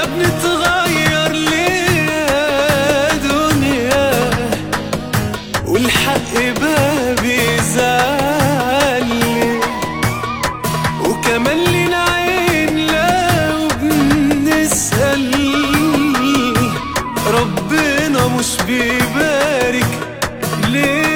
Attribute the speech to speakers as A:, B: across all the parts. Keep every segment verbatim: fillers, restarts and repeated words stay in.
A: بنتغير ليه يا دنيا، والحق بقى بيزعل ليه، وكمان لينا عين لو بنسأل ربنا مش بيبارك ليه.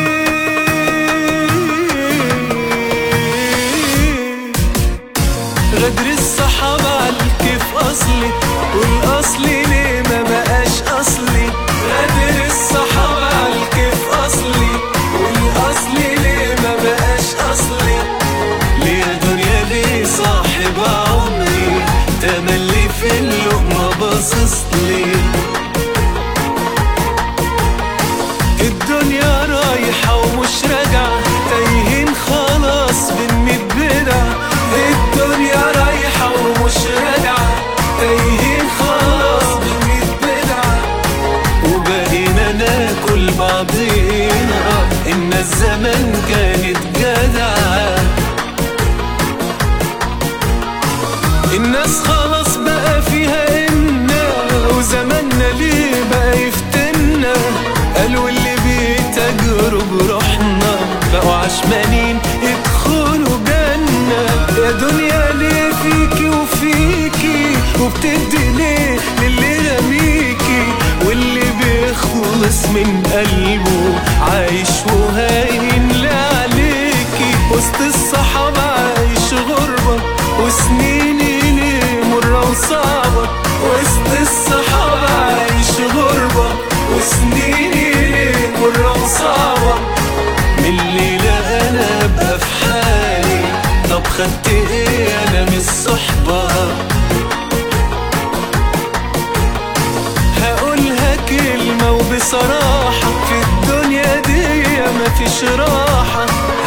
A: غدر الصحابة عالكيف أصلي، والأصلي ليه ما بقاش أصلي. غدر الصحابة عالكيف أصلي، والأصلي ليه ما بقاش أصلي. ليه يا دنيا ليه صاحب عمري تملي في اللقمة باصصلي. الدنيا رايحة ومش راجعة، تايهين خلاص بين ميت بدع. الدنيا رايحة ومش راجعة، تايهين خلاص بين ميت بدع. وبقينا ناكل بعضينا، إن الزمن كانت جدعة. الناس خلاص بقى فيها إنا، وزماننا ليه بقى يفتنا. قالوا اللي بيتاجروا بروحنا بقوا عشمانين يدخلوا جنة. يا دنيا ليه فيكي وفيكي، وبتدي ليه للي رميكي. واللي بيخلص من قلبه عايش وهاين لعليكي. وسط الصحابة عايش غربة، وسنيني ليه مرة وصعبة. وسط الصحابة عايش غربة، وسنيني ليه مرة وصعبة. من الليلة أنا أبقى في حالي، طب خدت إيه أنا من الصحبة. هقولها كلمة وبصراحة، في الدنيا دي مفيش راحة.